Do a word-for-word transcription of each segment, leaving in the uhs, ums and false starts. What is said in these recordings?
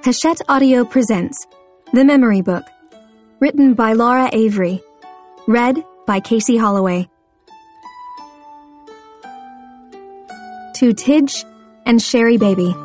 Hachette Audio presents The Memory Book, written by Laura Avery, read by Casey Holloway. To Tidge and Sherry Baby.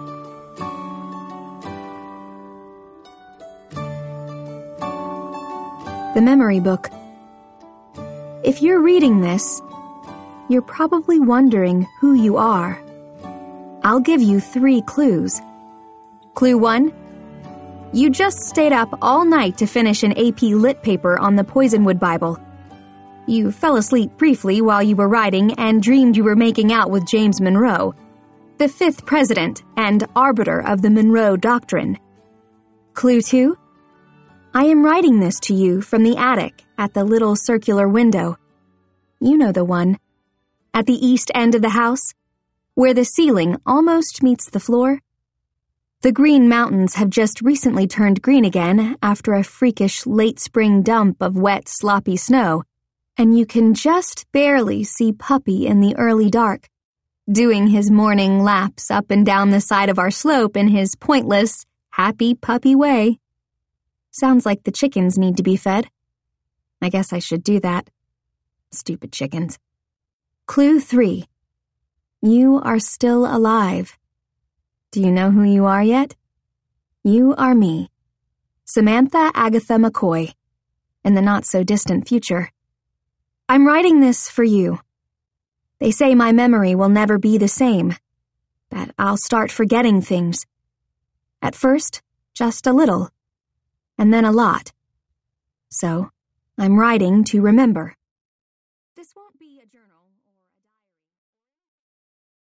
The Memory Book. If you're reading this, you're probably wondering who you are. I'll give you three clues. Clue one. You just stayed up all night to finish an A P Lit paper on the Poisonwood Bible. You fell asleep briefly while you were writing and dreamed you were making out with James Monroe, the fifth president and arbiter of the Monroe Doctrine. Clue two. I am writing this to you from the attic at the little circular window. You know the one. At the east end of the house, where the ceiling almost meets the floor. The Green Mountains have just recently turned green again after a freakish late spring dump of wet, sloppy snow, and you can just barely see Puppy in the early dark, doing his morning laps up and down the side of our slope in his pointless, happy puppy way. Sounds like the chickens need to be fed. I guess I should do that. Stupid chickens. Clue three. You are still alive. Do you know who you are yet? You are me, Samantha Agatha McCoy, in the not-so-distant future. I'm writing this for you. They say my memory will never be the same, that I'll start forgetting things. At first, just a little, and then a lot. So, I'm writing to remember.